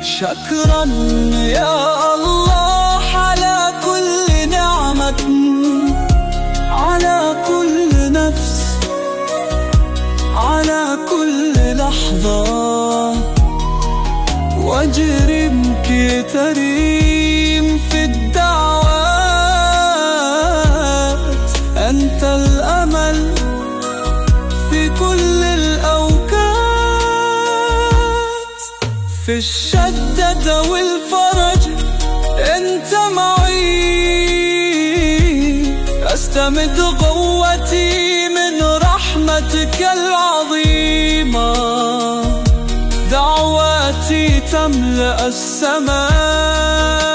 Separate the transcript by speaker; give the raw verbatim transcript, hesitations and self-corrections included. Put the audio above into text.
Speaker 1: شكرا يا الله على كل نعمة، على كل نفس، على كل لحظة، واجرمك تريم في الدعوات. أنت الأمل في كل الأوقات، في الشدة والفرج أنت معي. أستمد قوتي من رحمتك العظيمة، دعواتي تملأ السماء.